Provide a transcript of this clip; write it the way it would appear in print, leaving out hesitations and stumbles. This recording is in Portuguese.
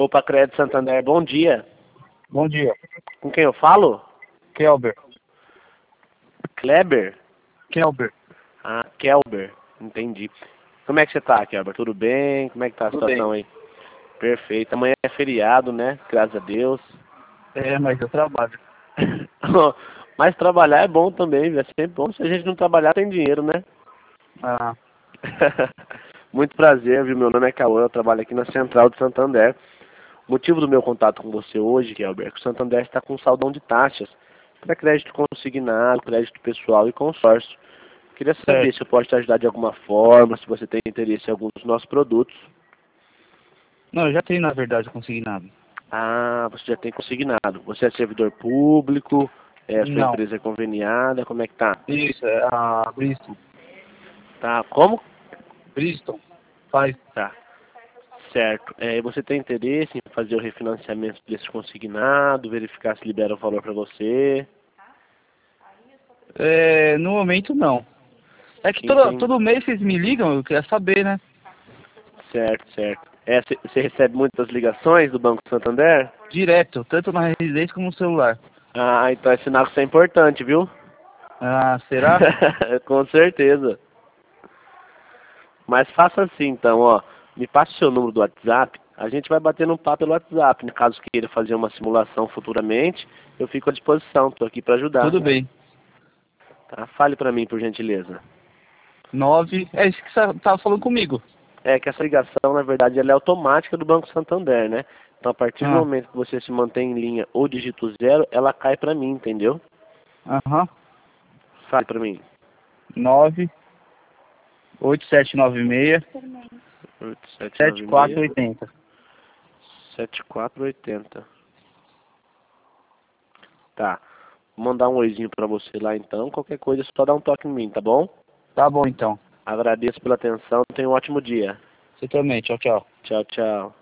Opa, Crédito Santander, bom dia. Bom dia. Com quem eu falo? Kelber. Kleber? Kelber. Ah, Kelber, entendi. Como é que você tá, Kelber? Tudo bem? Como é que tá a Tudo bem. situação aí? Perfeito. Amanhã é feriado, né? Graças a Deus. É, mas eu trabalho. Mas trabalhar é bom também, é sempre bom. Se a gente não trabalhar, tem dinheiro, né? Ah, Muito prazer, viu? Meu nome é Cauã, eu trabalho aqui na Central de Santander. O motivo do meu contato com você hoje, Kelber, é que o Santander está com saldão de taxas para crédito consignado, crédito pessoal e consórcio. Queria saber certo. se eu posso te ajudar de alguma forma, se você tem interesse em alguns dos nossos produtos. Não, eu já tenho, na verdade, consignado. Ah, você já tem consignado. Você é servidor público, a sua Não. empresa é conveniada, como é que tá? Isso, é a Bristol. Tá, como? Bristol. Faz. Tá, certo. E você tem interesse em fazer o refinanciamento desse consignado, verificar se libera o valor para você? É, no momento, não. É que Entendi. todo mês vocês me ligam, eu queria saber, né? Certo, certo. Você recebe muitas ligações do Banco Santander? Direto, tanto na residência como no celular. Ah, então é sinal que isso é importante, viu? Ah, será? Com certeza. Mas faça assim, então, ó. Me passe o seu número do WhatsApp. A gente vai bater um papo pelo WhatsApp. No caso queira fazer uma simulação futuramente, eu fico à disposição. Estou aqui para ajudar. Tudo bem. Tá? Fale para mim, por gentileza. 9. É isso que você tava falando comigo. É que essa ligação, na verdade, ela é automática do Banco Santander, né? Então, a partir do Ah, momento que você se mantém em linha ou digito zero, ela cai para mim, entendeu? aham. Fale para mim. 9 8796 8796 7480. 7480. Tá. Vou mandar um oizinho pra você lá então. Qualquer coisa, é só dá um toque em mim, tá bom? Tá bom então. Agradeço pela atenção. Tenha um ótimo dia. Você também. Tchau, tchau. Tchau, tchau.